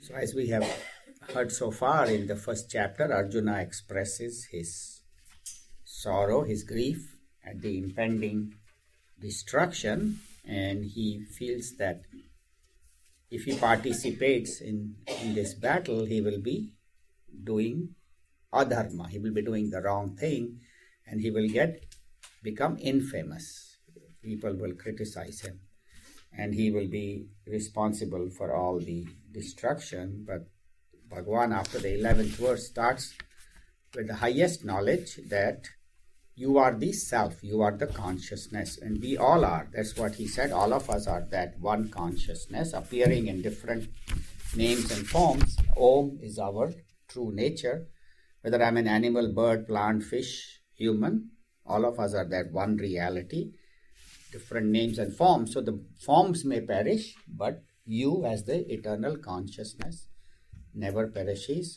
So as we have heard so far in the first chapter, Arjuna expresses his sorrow, his grief at the impending destruction, and he feels that if he participates in this battle, he will be doing adharma, he will be doing the wrong thing, and he will become infamous. People will criticize him, and he will be responsible for all the destruction. But Bhagavan, after the 11th verse, starts with the highest knowledge that you are the self, you are the consciousness, and we all are. That's what he said. All of us are that one consciousness appearing in different names and forms. Om is our true nature. Whether I'm an animal, bird, plant, fish, human, all of us are that one reality, different names and forms. So the forms may perish, but you as the eternal consciousness never perishes.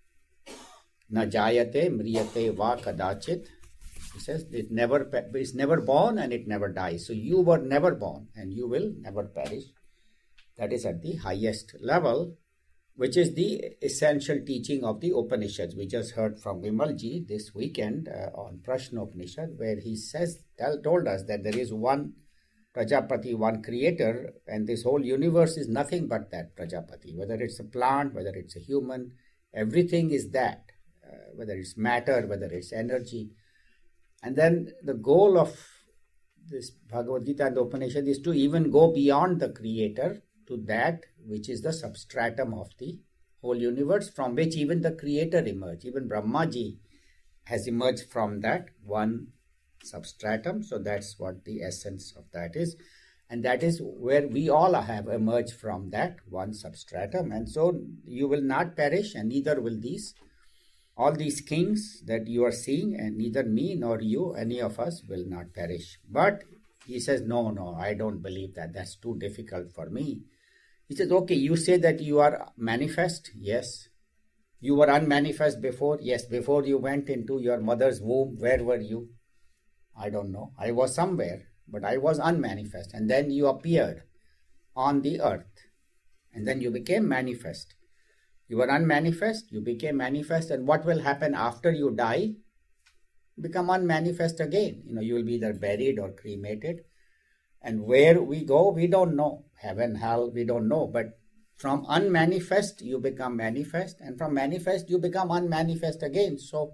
Na jayate mriyate va kadachit. He says it's never born and it never dies. So you were never born and you will never perish. That is at the highest level, which is the essential teaching of the Upanishads. We just heard from Vimalji this weekend on Prashna Upanishad, where he told us that there is one Prajapati, one creator, and this whole universe is nothing but that Prajapati. Whether it's a plant, whether it's a human, everything is that. Whether it's matter, whether it's energy. And then the goal of this Bhagavad Gita and the Upanishad is to even go beyond the creator to that which is the substratum of the whole universe, from which even the creator emerged. Even Brahmaji has emerged from that one substratum. So that's what the essence of that is. And that is where we all have emerged from, that one substratum. And so you will not perish, and neither will all these kings that you are seeing, and neither me nor you, any of us, will not perish. But he says, no, I don't believe that. That's too difficult for me. He says, okay, you say that you are manifest. Yes. You were unmanifest before. Yes. Before you went into your mother's womb, where were you? I don't know. I was somewhere, but I was unmanifest. And then you appeared on the earth. And then you became manifest. You were unmanifest, you became manifest, and what will happen after you die? Become unmanifest again. You will be either buried or cremated. And where we go, we don't know. Heaven, hell, we don't know. But from unmanifest, you become manifest, and from manifest, you become unmanifest again. So,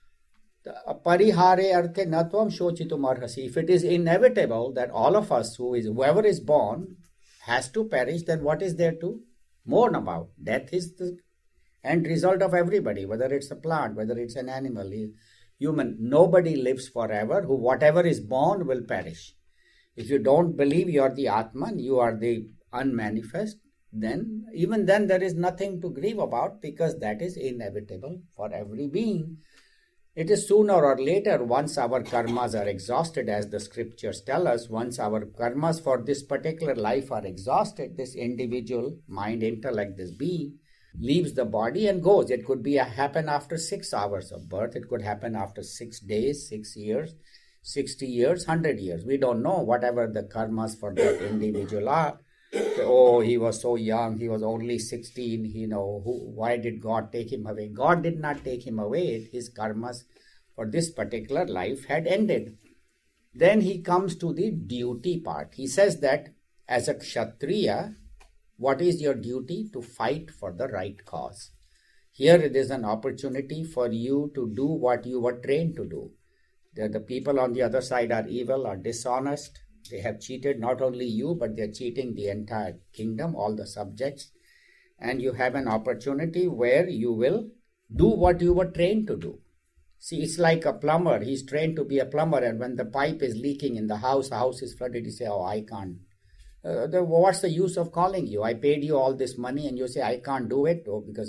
parihare arthe natvam shochitum arhasi. If it is inevitable that all of us, whoever is born, has to perish, then what is there to mourn about? Death is the end result of everybody, whether it's a plant, whether it's an animal, human. Nobody lives forever. Whatever is born will perish. If you don't believe you are the Atman, you are the unmanifest, then even then there is nothing to grieve about, because that is inevitable for every being. It is sooner or later, once our karmas are exhausted, as the scriptures tell us, once our karmas for this particular life are exhausted, this individual mind, intellect, this being, leaves the body and goes. It could happen after 6 hours of birth. It could happen after 6 days, 6 years, 60 years, 100 years. We don't know whatever the karmas for that individual are. Oh, he was so young. He was only 16. Why did God take him away? God did not take him away. His karmas for this particular life had ended. Then he comes to the duty part. He says that as a Kshatriya, what is your duty? To fight for the right cause. Here it is an opportunity for you to do what you were trained to do. The people on the other side are evil, are dishonest. They have cheated not only you, but they are cheating the entire kingdom, all the subjects. And you have an opportunity where you will do what you were trained to do. See, it's like a plumber. He's trained to be a plumber, and when the pipe is leaking in the house is flooded, he say, I can't. What's the use of calling you? I paid you all this money and you say, I can't do it. Because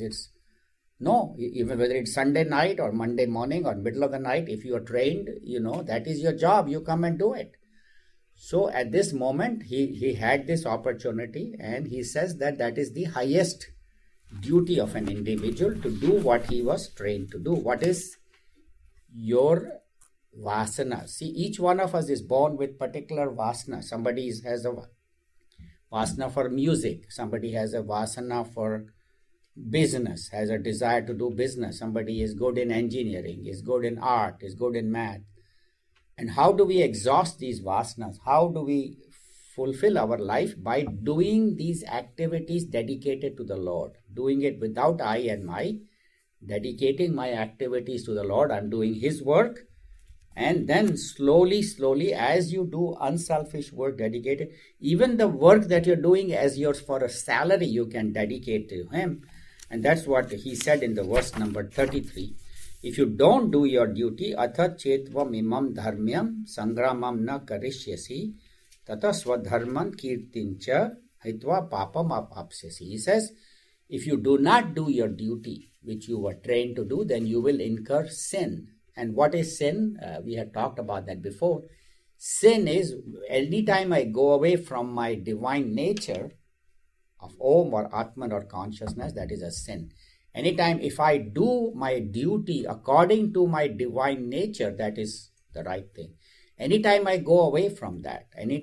even whether it's Sunday night or Monday morning or middle of the night, if you are trained, that is your job. You come and do it. So at this moment, he had this opportunity, and he says that is the highest duty of an individual, to do what he was trained to do. What is your vasana? See, each one of us is born with particular vasana. Somebody has a vasana for music. Somebody has a vasana for business, has a desire to do business. Somebody is good in engineering, is good in art, is good in math. And how do we exhaust these vasanas? How do we fulfill our life? By doing these activities dedicated to the Lord, doing it without I and my, dedicating my activities to the Lord. I'm doing His work. And then slowly, as you do unselfish work dedicated, even the work that you're doing as yours for a salary, you can dedicate to Him. And that's what he said in the verse number 33. If you don't do your duty, atha chetvam imam dharmyam sangramam na karishyasi tata swadharman kirtincha hitva papam apapsyasi. He says, if you do not do your duty, which you were trained to do, then you will incur sin. And what is sin? We had talked about that before. Sin is anytime I go away from my divine nature of Om or Atman or consciousness, that is a sin. Anytime if I do my duty according to my divine nature, that is the right thing. Anytime I go away from that,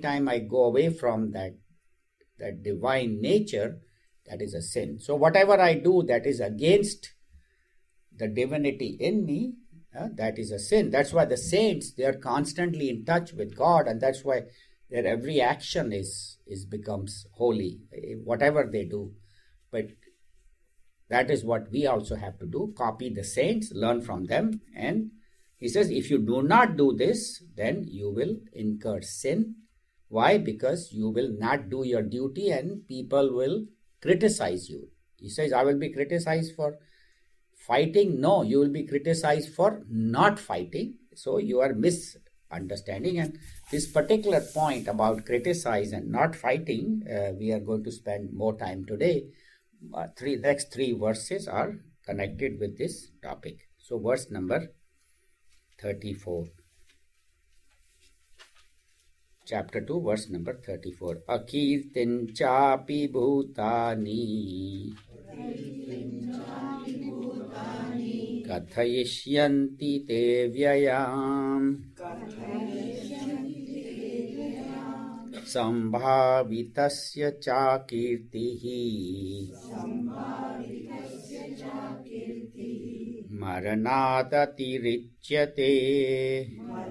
that divine nature, that is a sin. So whatever I do that is against the divinity in me, that is a sin. That's why the saints, they are constantly in touch with God, and that's why their every action becomes holy, whatever they do. But that is what we also have to do, copy the saints, learn from them. And he says, if you do not do this, then you will incur sin. Why? Because you will not do your duty and people will criticize you. He says, I will be criticized for fighting. No, you will be criticized for not fighting. So you are misunderstanding. And this particular point about criticize and not fighting, we are going to spend more time today. Next three verses are connected with this topic. So verse number 34. Chapter 2, verse number 34. Akirtin chapi bhutani kathayishyanti te vyayam sambhavitasya cha kirtihi maranadatirichyate.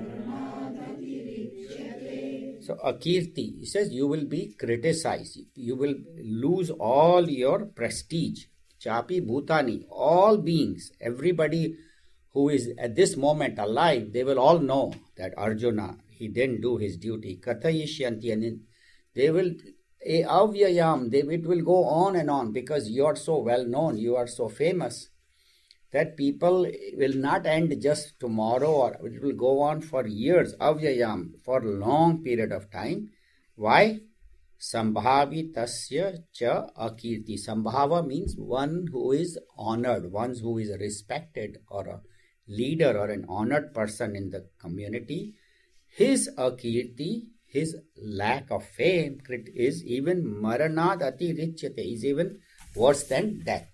So akirti, he says, you will be criticized. You will lose all your prestige. Chapi bhutani, all beings, everybody who is at this moment alive, they will all know that Arjuna, he didn't do his duty. Kathayishyanti, and they will, avyayam, it will go on and on, because you are so well known, you are so famous, that people will not end just tomorrow, or it will go on for years, avyayam, for a long period of time. Why? Sambhavi tasya cha akirti. Sambhava means one who is honored, one who is respected, or a leader or an honored person in the community. His akirti, his lack of fame, is even maranad atirichyate, is even worse than death.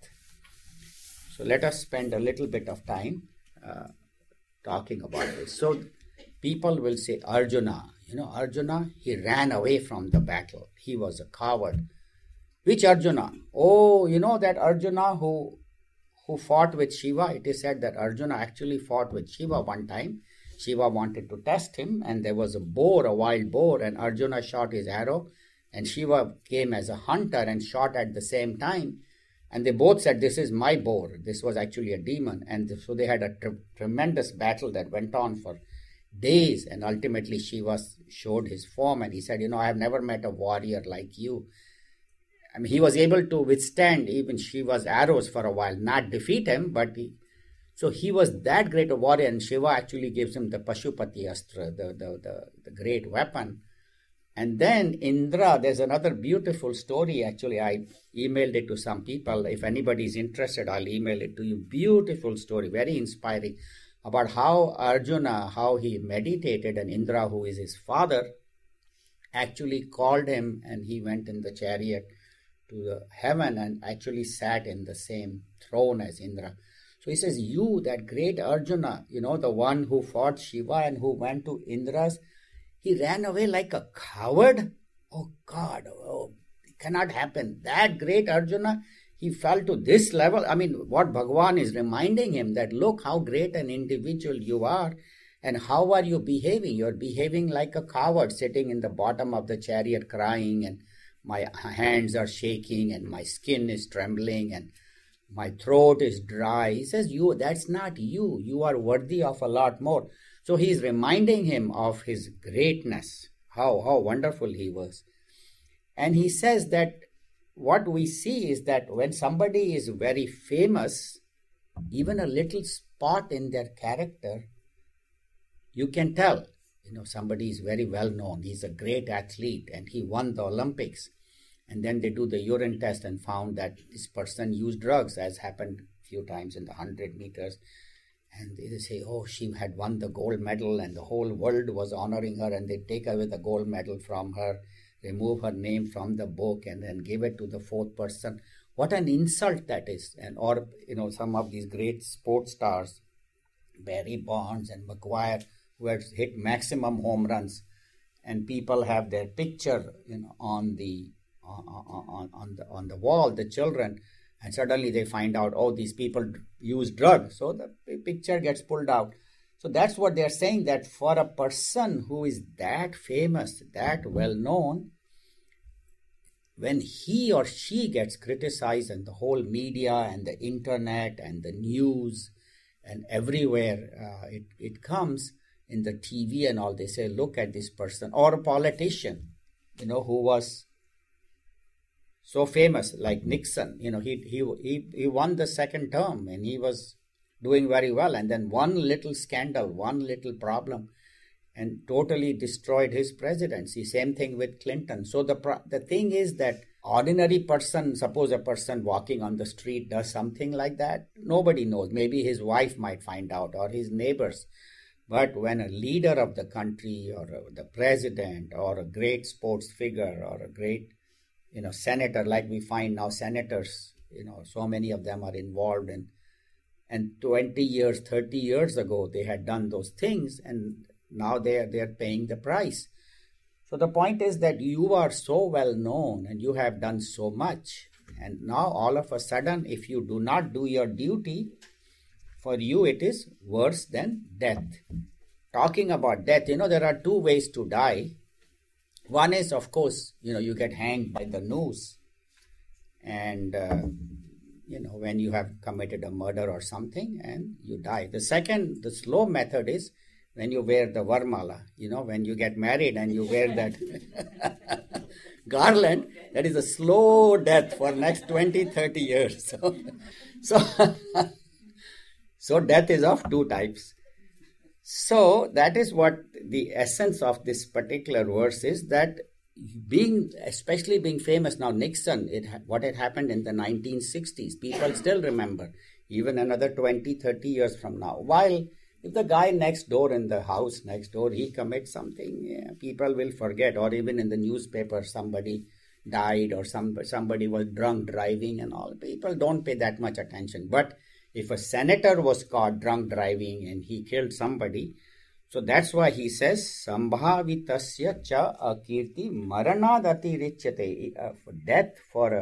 So let us spend a little bit of time talking about this. So people will say, Arjuna, Arjuna, he ran away from the battle. He was a coward. Which Arjuna? Oh, that Arjuna who fought with Shiva. It is said that Arjuna actually fought with Shiva one time. Shiva wanted to test him, and there was a boar, a wild boar, and Arjuna shot his arrow, and Shiva came as a hunter and shot at the same time. And they both said, this is my boar. This was actually a demon. And so they had a tremendous battle that went on for days. And ultimately Shiva showed his form, and he said, I have never met a warrior like you. I mean, he was able to withstand even Shiva's arrows for a while, not defeat him, but so he was that great a warrior, and Shiva actually gives him the Pashupati Astra, the great weapon. And then Indra, there's another beautiful story. Actually, I emailed it to some people. If anybody is interested, I'll email it to you. Beautiful story, very inspiring, about how Arjuna, how he meditated, and Indra, who is his father, actually called him, and he went in the chariot to the heaven and actually sat in the same throne as Indra. So he says, you, that great Arjuna, the one who fought Shiva and who went to Indra's, he ran away like a coward? Oh God, it cannot happen. That great Arjuna, he fell to this level. I mean, what Bhagavan is reminding him that look how great an individual you are and how are you behaving. You're behaving like a coward sitting in the bottom of the chariot crying, and my hands are shaking and my skin is trembling and my throat is dry. He says, that's not you. You are worthy of a lot more. So he's reminding him of his greatness, how wonderful he was. And he says that what we see is that when somebody is very famous, even a little spot in their character, you can tell, somebody is very well known. He's a great athlete and he won the Olympics. And then they do the urine test and found that this person used drugs, as happened a few times in the 100 meters. And they say, oh, she had won the gold medal and the whole world was honoring her, and they take away the gold medal from her, remove her name from the book, and then give it to the fourth person. What an insult that is. And or some of these great sports stars, Barry Bonds and McGuire, who had hit maximum home runs, and people have their picture on the wall, the children, and suddenly they find out, oh, these people use drugs, so the picture gets pulled out. So that's what they're saying, that for a person who is that famous, that well known, when he or she gets criticized, and the whole media and the internet and the news and everywhere it comes in the TV and all, they say, look at this person. Or a politician, who was so famous, like Nixon. He won the second term and he was doing very well, and then one little scandal, one little problem, and totally destroyed his presidency. Same thing with Clinton. So the thing is that ordinary person, suppose a person walking on the street does something like that, nobody knows. Maybe his wife might find out or his neighbors. But when a leader of the country or the president or a great sports figure or a great senator, like we find now senators, so many of them are involved in, and 20 years, 30 years ago, they had done those things, and now they're paying the price. So the point is that you are so well known and you have done so much, and now all of a sudden, if you do not do your duty, for you it is worse than death. Talking about death, there are two ways to die. One is, of course, you get hanged by the noose, and when you have committed a murder or something and you die. The second, the slow method, is when you wear the varmala, when you get married and you wear that garland. That is a slow death for next 20, 30 years. So death is of two types. So that is what the essence of this particular verse is, that especially being famous. Now Nixon, what had happened in the 1960s, people still remember, even another 20, 30 years from now. While if the guy next door, in the house next door, he commits something, people will forget. Or even in the newspaper, somebody died or somebody was drunk driving and all. People don't pay that much attention. But if a senator was caught drunk driving and he killed somebody, so that's why he says, Sambhavitasya cha akirti maranadati richyate. Death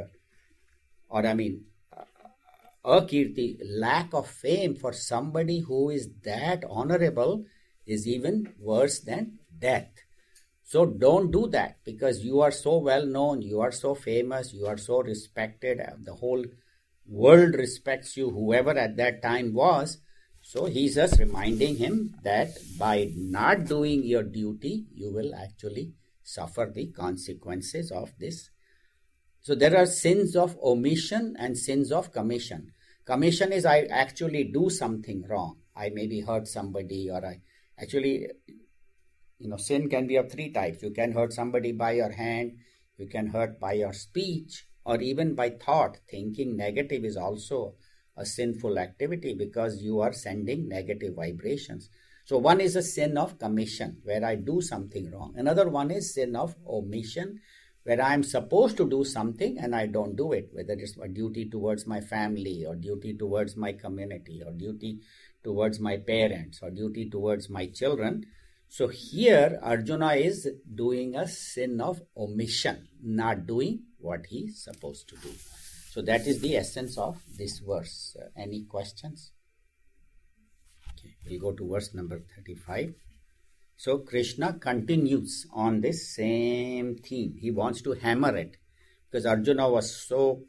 akirti, lack of fame for somebody who is that honorable is even worse than death. So don't do that, because you are so well known, you are so famous, you are so respected, the whole world respects you, whoever at that time was. So he's just reminding him that by not doing your duty, you will actually suffer the consequences of this. So there are sins of omission and sins of commission. Commission is I actually do something wrong. I maybe hurt somebody, or I actually, sin can be of three types. You can hurt somebody by your hand, you can hurt by your speech, or even by thought. Thinking negative is also a sinful activity, because you are sending negative vibrations. So one is a sin of commission, where I do something wrong. Another one is sin of omission, where I am supposed to do something and I don't do it, whether it's a duty towards my family, or duty towards my community, or duty towards my parents, or duty towards my children. So here Arjuna is doing a sin of omission, not doing what he's supposed to do. So that is the essence of this verse. Any questions? Okay, we'll go to verse number 35. So Krishna continues on this same theme. He wants to hammer it because Arjuna was so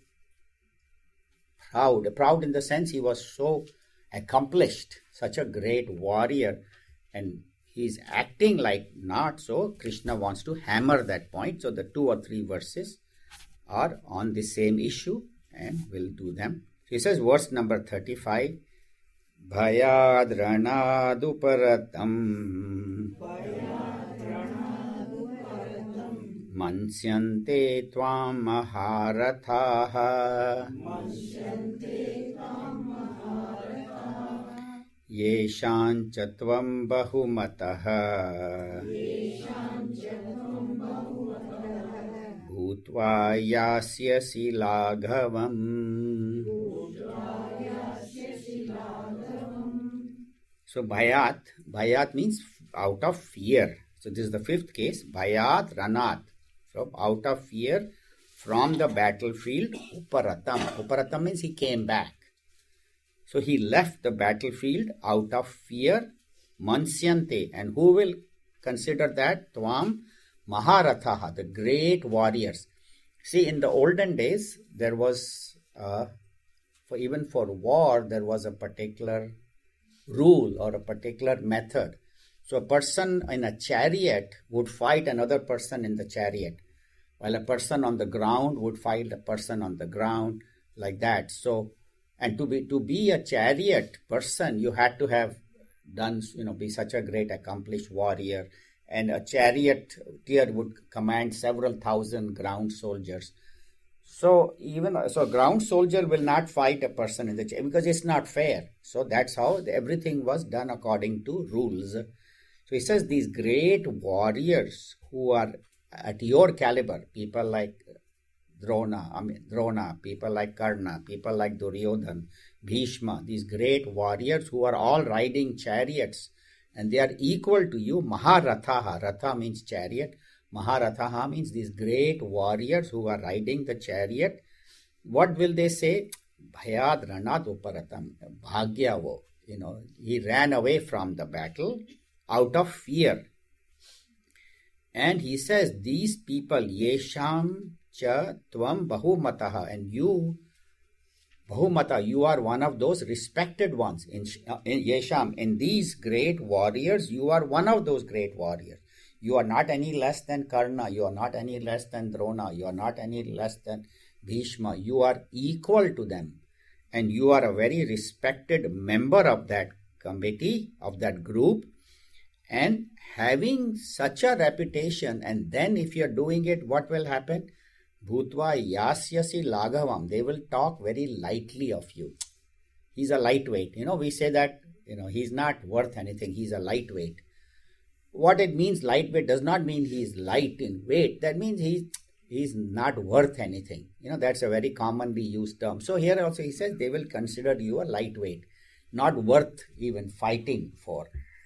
proud in the sense he was so accomplished, such a great warrior, and he's acting like not so. Krishna wants to hammer that point. So the 2 or 3 verses are on the same issue and we'll do them. So he says, verse number 35, Bhayad ranaduparatam Mansyante tvam maharathaha Yeshan tvam bahumataha Bhutva yasyasi laghavam. So Bhayat means out of fear. So this is the 5th case. Bhayat ranat. So out of fear from the battlefield. Uparatam means he came back. So he left the battlefield out of fear. Mansyante. And who will consider that? Tvam Maharathaha, the great warriors. See, in the olden days, there was, even for war, there was a particular rule or a particular method. So a person in a chariot would fight another person in the chariot, while a person on the ground would fight a person on the ground, like that. So, and to be a chariot person, you had to have done, be such a great accomplished warrior. And a charioteer would command several thousand ground soldiers. So a ground soldier will not fight a person in the chariot because it's not fair. So that's how everything was done according to rules. So he says these great warriors who are at your caliber, people like Drona, people like Karna, people like Duryodhan, Bhishma, these great warriors who are all riding chariots. And they are equal to you. Maharathaha. Ratha means chariot. Maharathaha means these great warriors who are riding the chariot. What will they say? Bhayad ranat uparatam. Bhagyavo. He ran away from the battle out of fear. And he says, these people, Yesham cha tvam bahumataha. And you, Bahumata, you are one of those respected ones. In Yesham, in these great warriors, you are one of those great warriors. You are not any less than Karna. You are not any less than Drona. You are not any less than Bhishma. You are equal to them. And you are a very respected member of that committee, of that group. And having such a reputation, and then if you are doing it, what will happen? Bhutva yasyasi laghavam. They will talk very lightly of you. He's a lightweight. We say that, he's not worth anything. He's a lightweight. What it means, lightweight, does not mean he's light in weight. That means he's not worth anything. That's a very commonly used term. So here also he says they will consider you a lightweight, not worth even fighting for.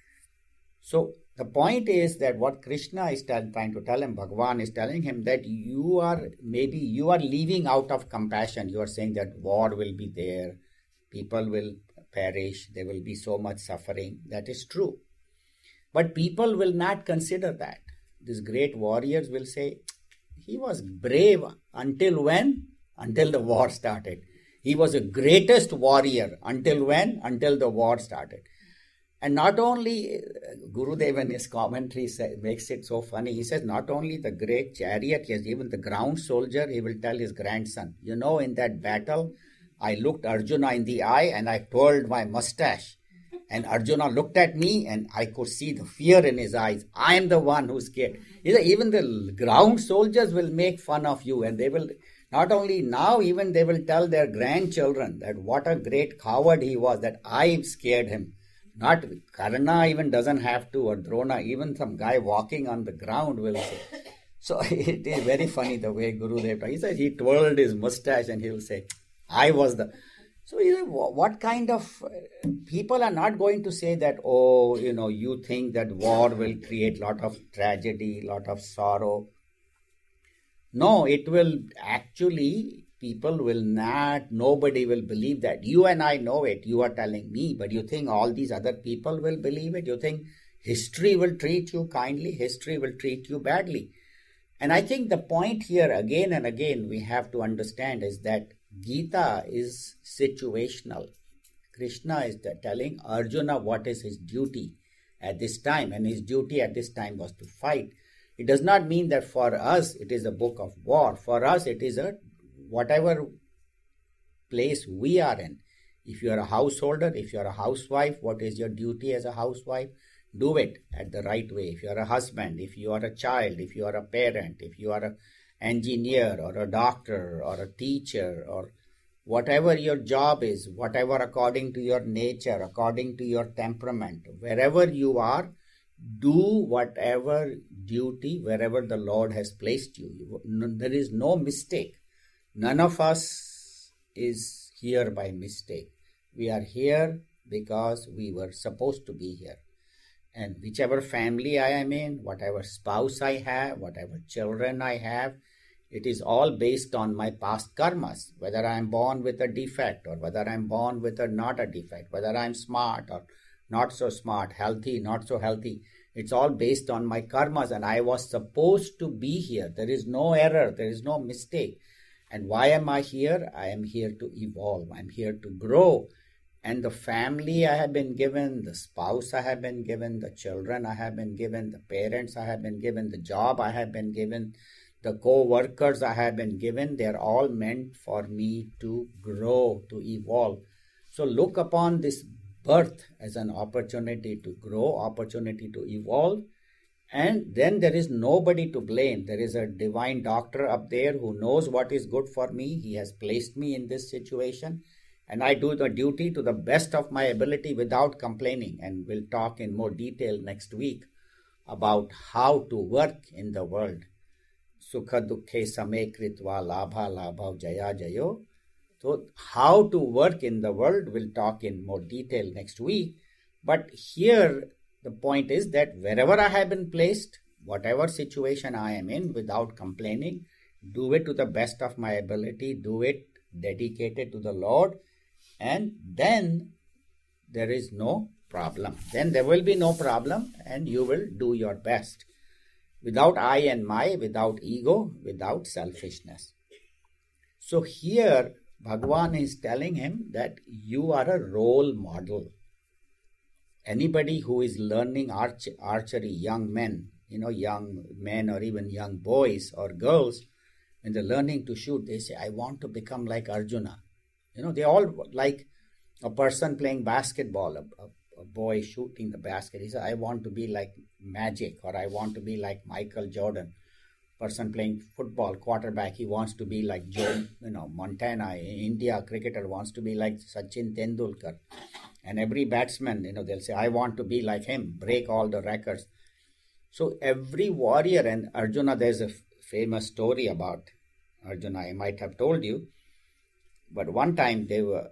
So the point is that what Krishna is trying to tell him, Bhagavan is telling him that you are leaving out of compassion. You are saying that war will be there, people will perish, there will be so much suffering. That is true. But people will not consider that. These great warriors will say, he was brave until when? Until the war started. He was the greatest warrior until when? Until the war started. And not only, Gurudev in his commentary makes it so funny. He says not only the great chariot, yes, even the ground soldier, he will tell his grandson, in that battle, I looked Arjuna in the eye and I twirled my mustache. And Arjuna looked at me and I could see the fear in his eyes. I am the one who's scared. Even the ground soldiers will make fun of you, and they will, not only now, even they will tell their grandchildren that what a great coward he was, that I scared him. Not Karna even doesn't have to, or Drona, even some guy walking on the ground will say. So it is very funny the way Gurudev, he said he twirled his mustache and he will say, I was the... So what kind of people are not going to say that, you think that war will create lot of tragedy, lot of sorrow. No, it will actually, people will not, nobody will believe that. You and I know it. You are telling me, but you think all these other people will believe it? You think history will treat you kindly? History will treat you badly. And I think the point here again and again we have to understand is that Gita is situational. Krishna is telling Arjuna what is his duty at this time, and his duty at this time was to fight. It does not mean that for us it is a book of war. For us it is a whatever place we are in. If you are a householder, if you are a housewife, what is your duty as a housewife? Do it at the right way. If you are a husband, if you are a child, if you are a parent, if you are an engineer or a doctor or a teacher or whatever your job is, whatever according to your nature, according to your temperament, wherever you are, do whatever duty wherever the Lord has placed you. There is no mistake. None of us is here by mistake. We are here because we were supposed to be here. And whichever family I am in, whatever spouse I have, whatever children I have, it is all based on my past karmas. Whether I am born with a defect or whether I am born with a not a defect, whether I am smart or not so smart, healthy, not so healthy. It's all based on my karmas, and I was supposed to be here. There is no error. There is no mistake. And why am I here? I am here to evolve. I'm here to grow. And the family I have been given, the spouse I have been given, the children I have been given, the parents I have been given, the job I have been given, the co-workers I have been given, they're all meant for me to grow, to evolve. So look upon this birth as an opportunity to grow, opportunity to evolve, and then there is nobody to blame. There is a divine doctor up there who knows what is good for me. He has placed me in this situation, and I do the duty to the best of my ability without complaining. And we'll talk in more detail next week about how to work in the world. Sukha dukhe same kritva labha labha jaya jayo. So how to work in the world, we'll talk in more detail next week. But here the point is that wherever I have been placed, whatever situation I am in, without complaining, do it to the best of my ability, do it dedicated to the Lord, and then there is no problem. Then there will be no problem, and you will do your best. Without I and my, without ego, without selfishness. So here Bhagavan is telling him that you are a role model. Anybody who is learning archery, young men, young men or even young boys or girls, when they're learning to shoot, they say, I want to become like Arjuna. They all like a person playing basketball, a boy shooting the basket. He says, I want to be like Magic, or I want to be like Michael Jordan. Person playing football, quarterback, he wants to be like Joe, Montana. India cricketer wants to be like Sachin Tendulkar. And every batsman, they'll say, I want to be like him, break all the records. So every warrior, and Arjuna, there's a famous story about Arjuna, I might have told you. But one time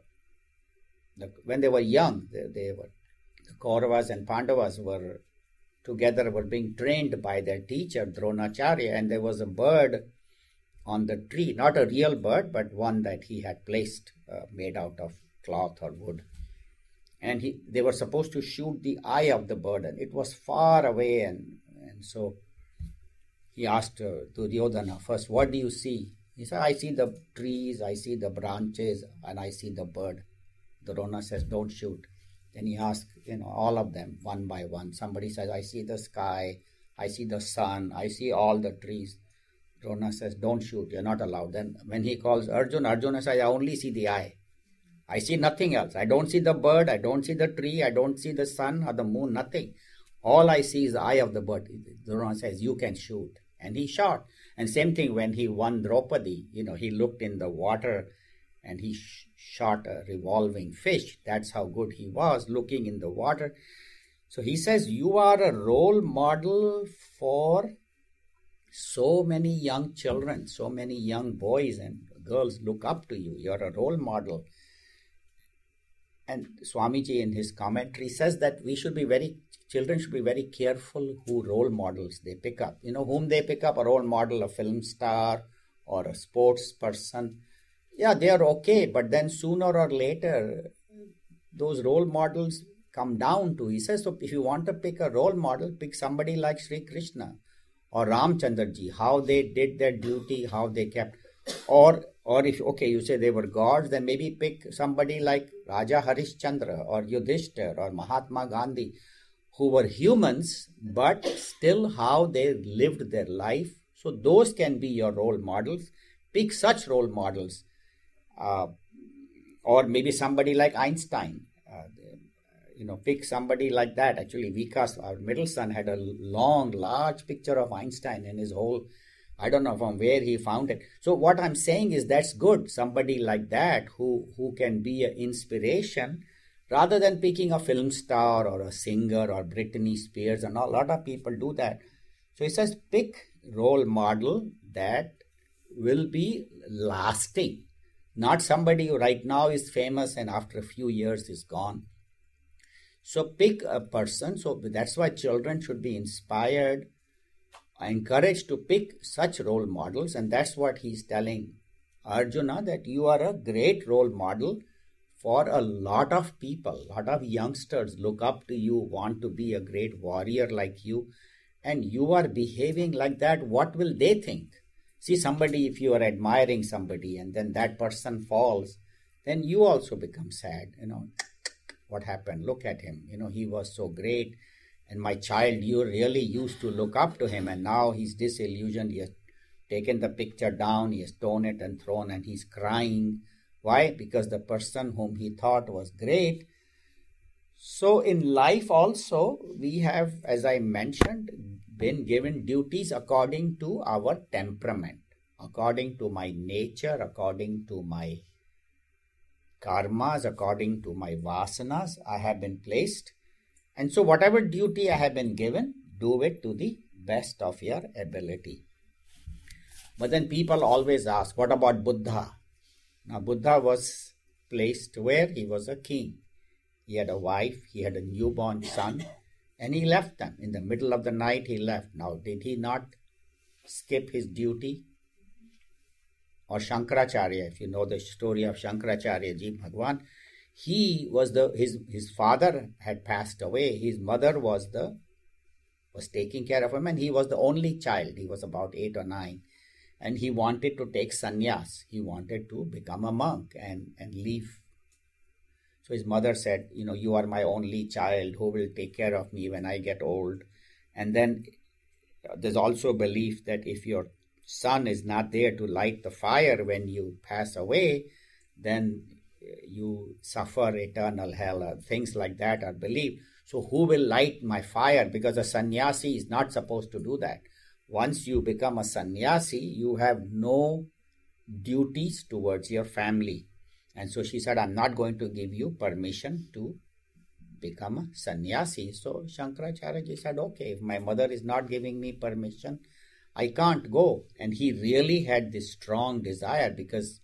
when they were young, the Kauravas and Pandavas were being trained by their teacher Dronacharya, and there was a bird on the tree, not a real bird, but one that he had placed, made out of cloth or wood. And they were supposed to shoot the eye of the bird, and it was far away, and so he asked Duryodhana, first, what do you see? He said, I see the trees, I see the branches, and I see the bird. Drona says, don't shoot. Then he asked, all of them one by one. Somebody says, I see the sky, I see the sun, I see all the trees. Drona says, don't shoot, you're not allowed. Then when he calls Arjuna, Arjuna says, I only see the eye. I see nothing else. I don't see the bird, I don't see the tree, I don't see the sun or the moon, nothing. All I see is the eye of the bird. Drona says, you can shoot. And he shot. And same thing when he won Draupadi, he looked in the water and he shot a revolving fish. That's how good he was, looking in the water. So he says, you are a role model for so many young children, so many young boys and girls look up to you. You're a role model. And Swamiji in his commentary says that children should be very careful who role models they pick up. Whom they pick up, a role model, a film star or a sports person. Yeah, they are okay, but then sooner or later, those role models come down to. He says, so if you want to pick a role model, pick somebody like Sri Krishna or Ramchandra ji, how they did their duty, how they kept. Or if, okay, you say they were gods, then maybe pick somebody like Raja Harishchandra or Yudhishthir or Mahatma Gandhi, who were humans, but still how they lived their life. So those can be your role models. Pick such role models. Uh, or maybe somebody like Einstein. Pick somebody like that. Actually, Vikas, our middle son, had a large picture of Einstein in his whole. I don't know from where he found it. So what I'm saying is that's good. Somebody like that who can be an inspiration, rather than picking a film star or a singer or Britney Spears, and a lot of people do that. So he says pick role model that will be lasting. Not somebody who right now is famous and after a few years is gone. So pick a person. So that's why children should be inspired, encouraged to pick such role models. And that's what he's telling Arjuna, that you are a great role model for a lot of people. A lot of youngsters look up to you, want to be a great warrior like you. And you are behaving like that. What will they think? See, somebody, if you are admiring somebody and then that person falls, then you also become sad. What happened? Look at him. He was so great. And my child, you really used to look up to him. And now he's disillusioned. He has taken the picture down. He has torn it and thrown, and he's crying. Why? Because the person whom he thought was great. So in life also, we have, as I mentioned, been given duties according to our temperament, according to my nature, according to my karmas, according to my vasanas, I have been placed. And so whatever duty I have been given, do it to the best of your ability. But then people always ask, what about Buddha? Now Buddha was placed where? He was a king. He had a wife, he had a newborn son, and he left them. In the middle of the night, he left. Now, did he not skip his duty? Or Shankaracharya, if you know the story of Shankaracharya Ji Bhagwan, he was his father had passed away. His mother was taking care of him, and he was the only child. He was about 8 or 9, and he wanted to take sannyas. He wanted to become a monk and leave. So his mother said, you are my only child. Who will take care of me when I get old? And then there's also a belief that if your son is not there to light the fire when you pass away, then you suffer eternal hell. Things like that are believed. So who will light my fire? Because a sannyasi is not supposed to do that. Once you become a sannyasi, you have no duties towards your family. And so she said, I'm not going to give you permission to become a sannyasi. So Shankaracharya Ji said, okay, if my mother is not giving me permission, I can't go. And he really had this strong desire, because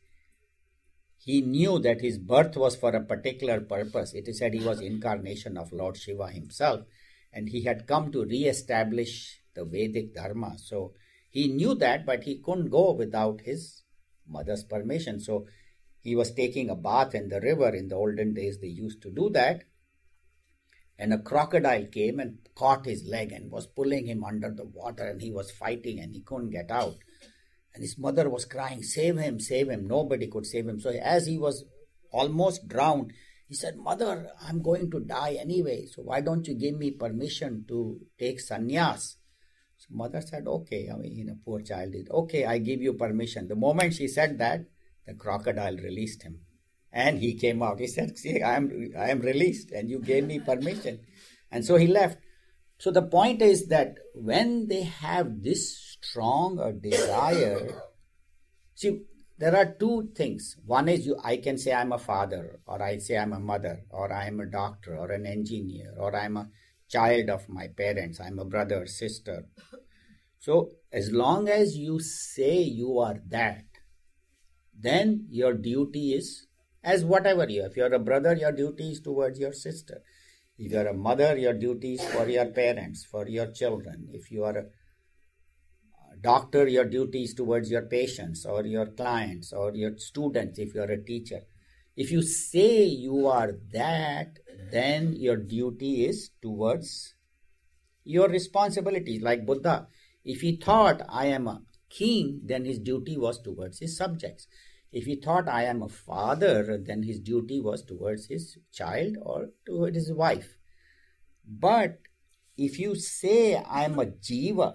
he knew that his birth was for a particular purpose. It is said he was incarnation of Lord Shiva himself, and he had come to re-establish the Vedic Dharma. So he knew that, but he couldn't go without his mother's permission. So he was taking a bath in the river. In the olden days, they used to do that. And a crocodile came and caught his leg and was pulling him under the water, and he was fighting and he couldn't get out. And his mother was crying, save him, save him. Nobody could save him. So as he was almost drowned, he said, Mother, I'm going to die anyway. So why don't you give me permission to take sannyas? So mother said, okay. Poor child did. Okay, I give you permission. The moment she said that, the crocodile released him. And he came out. He said, see, I am released and you gave me permission. And so he left. So the point is that when they have this strong a desire, see, there are two things. One is I can say I'm a father, or I say I'm a mother, or I'm a doctor, or an engineer, or I'm a child of my parents, I'm a brother, sister. So as long as you say you are that, then your duty is as whatever you are. If you're a brother, your duty is towards your sister. If you're a mother, your duty is for your parents, for your children. If you are a doctor, your duty is towards your patients or your clients or your students if you're a teacher. If you say you are that, then your duty is towards your responsibilities. Like Buddha, if he thought I am a king, then his duty was towards his subjects. If he thought I am a father, then his duty was towards his child or towards his wife. But if you say I am a jiva,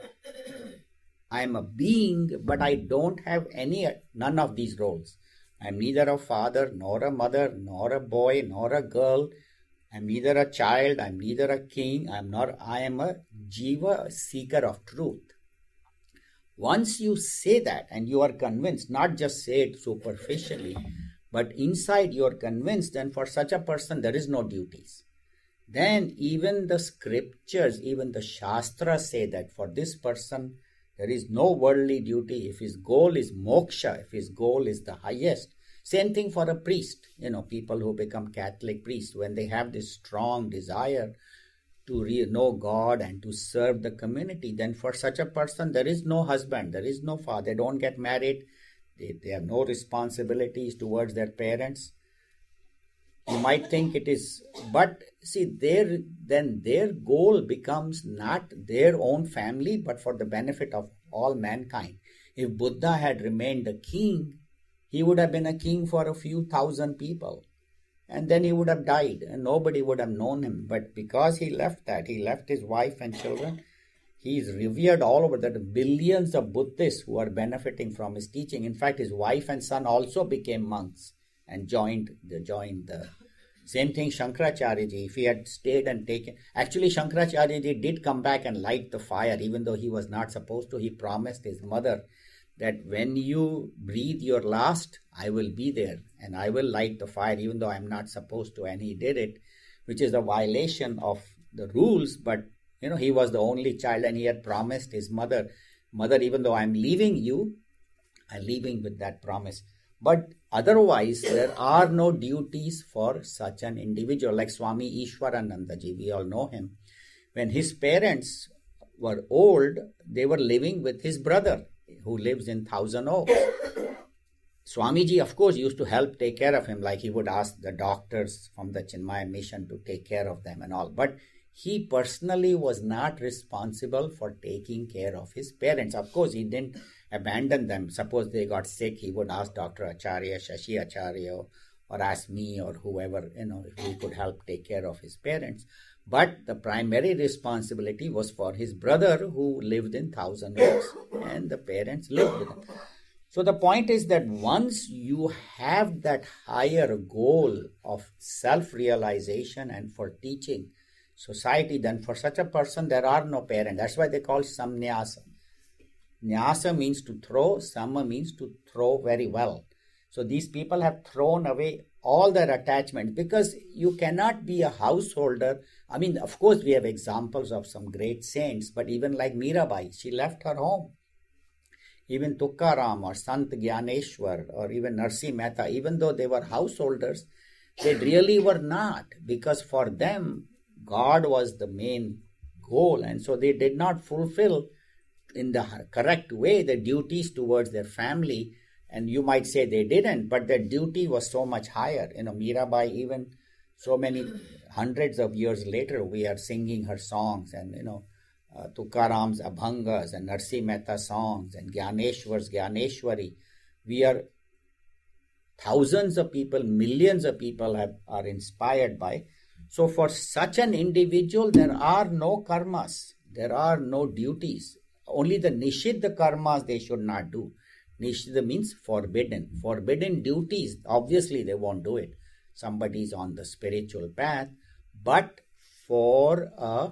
I am a being, but I don't have none of these roles. I am neither a father, nor a mother, nor a boy, nor a girl. I am neither a child, I am neither a king, I am a jiva, a seeker of truth. Once you say that and you are convinced, not just say it superficially, but inside you are convinced, then for such a person there is no duties. Then even the scriptures, even the shastras say that for this person there is no worldly duty. If his goal is moksha, if his goal is the highest. Same thing for a priest. People who become Catholic priests, when they have this strong desire to know God and to serve the community, then for such a person there is no husband, there is no father, they don't get married, they have no responsibilities towards their parents. You might think it is, but see, their goal becomes not their own family, but for the benefit of all mankind. If Buddha had remained a king, he would have been a king for a few thousand people. And then he would have died and nobody would have known him. But because he left his wife and children, he is revered all over. That billions of Buddhists who are benefiting from his teaching. In fact, his wife and son also became monks and joined the same thing. Shankaracharya ji, if he had stayed and taken, actually Shankaracharya ji did come back and light the fire, even though he was not supposed to. He promised his mother that when you breathe your last, I will be there and I will light the fire, even though I'm not supposed to. And he did it, which is a violation of the rules. But he was the only child and he had promised his mother, even though I'm leaving you, I'm leaving with that promise. But otherwise, there are no duties for such an individual. Like Swami Ishwarananda ji, we all know him. When his parents were old, they were living with his brother, who lives in Thousand Oaks. Swamiji, of course, used to help take care of him, like he would ask the doctors from the Chinmaya mission to take care of them and all. But he personally was not responsible for taking care of his parents. Of course, he didn't abandon them. Suppose they got sick, he would ask Dr. Acharya, Shashi Acharya, or ask me or whoever, if he could help take care of his parents. But the primary responsibility was for his brother who lived in Thousand Oaks, and the parents lived with him. So the point is that once you have that higher goal of self-realization and for teaching society, then for such a person there are no parents. That's why they call samnyasa. Nyasa means to throw, sama means to throw very well. So these people have thrown away all their attachments, because you cannot be a householder. I mean, of course, we have examples of some great saints, but even like Mirabai, she left her home. Even Tukaram or Sant Gyaneshwar or even Narsi Mehta, even though they were householders, they really were not, because for them, God was the main goal. And so they did not fulfill in the correct way the duties towards their family. And you might say they didn't, but their duty was so much higher. Mirabai, even so many hundreds of years later, we are singing her songs, and Tukaram's Abhangas and Narsi Mehta songs and Gyaneshwar's Gyaneshwari. We are thousands of people, millions of people are inspired by. So for such an individual, there are no karmas, there are no duties. Only the nishiddha karmas they should not do. Nishiddha means forbidden. Forbidden duties, obviously they won't do it. Somebody is on the spiritual path, but for a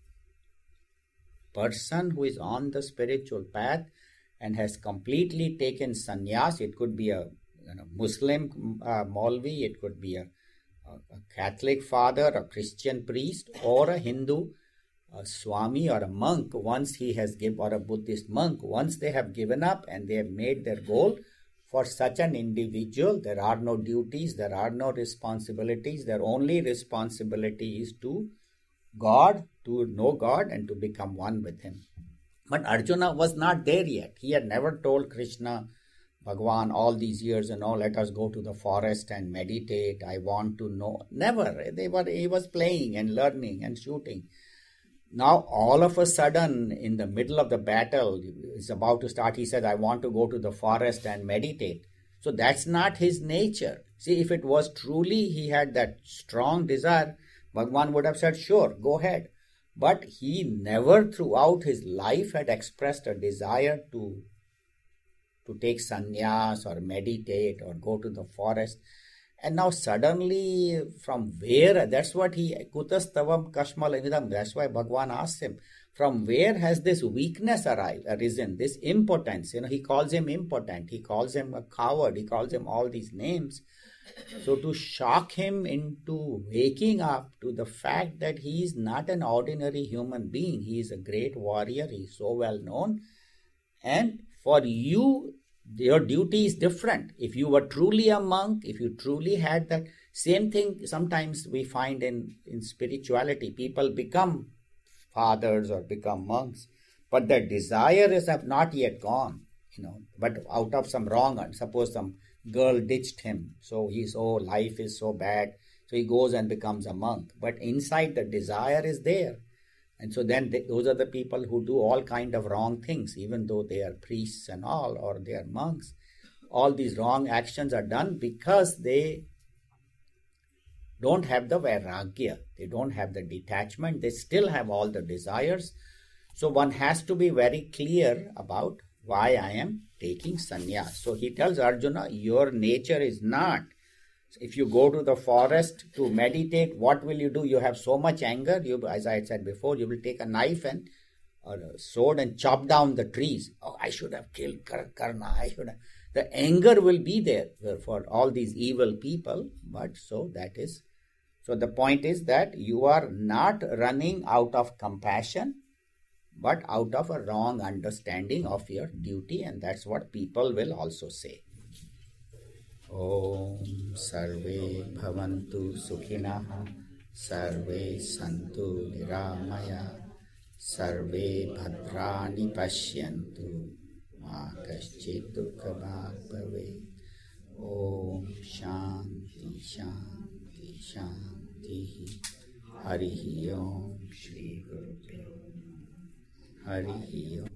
person who is on the spiritual path and has completely taken sannyas, it could be a Muslim Maulvi, it could be a Catholic father, a Christian priest, or a Hindu a Swami or a monk, once he has given, or a Buddhist monk, once they have given up and they have made their goal, for such an individual, there are no duties, there are no responsibilities. Their only responsibility is to God, to know God and to become one with Him. But Arjuna was not there yet. He had never told Krishna, Bhagwan, all these years, let us go to the forest and meditate. I want to know. Never. He was playing and learning and shooting. Now, all of a sudden, in the middle of the battle, it's about to start, he said, I want to go to the forest and meditate. So that's not his nature. See, if it was truly he had that strong desire, Bhagwan would have said, sure, go ahead. But he never throughout his life had expressed a desire to take sannyas or meditate or go to the forest. And now suddenly from where, that's what Kutastavam Kashmalavidam, that's why Bhagwan asked him, from where has this weakness arisen, this impotence? He calls him impotent, he calls him a coward, he calls him all these names. So to shock him into waking up to the fact that he is not an ordinary human being, he is a great warrior, he is so well known. And for you, your duty is different. If you were truly a monk, if you truly had that same thing, sometimes we find in spirituality, people become fathers or become monks, but their desires have not yet gone, but out of some wrong, suppose some girl ditched him, so life is so bad, so he goes and becomes a monk, but inside the desire is there. And so then those are the people who do all kind of wrong things, even though they are priests and all, or they are monks. All these wrong actions are done because they don't have the vairagya. They don't have the detachment. They still have all the desires. So one has to be very clear about why I am taking sannyas. So he tells Arjuna, your nature is not. If you go to the forest to meditate, what will you do? You have so much anger. As I had said before, you will take a knife or a sword and chop down the trees. Oh, I should have killed Karna. The anger will be there for all these evil people. But so the point is that you are not running out of compassion, but out of a wrong understanding of your duty. And that's what people will also say. Om Sarve Bhavantu Sukhinah Sarve Santu Niramaya Sarve Bhadrani Pashyantu Ma Kaschid Dukhabhag Bhavet. Om Shanti Shanti Shanti. Harihi Om Shri Guru Harihi Om.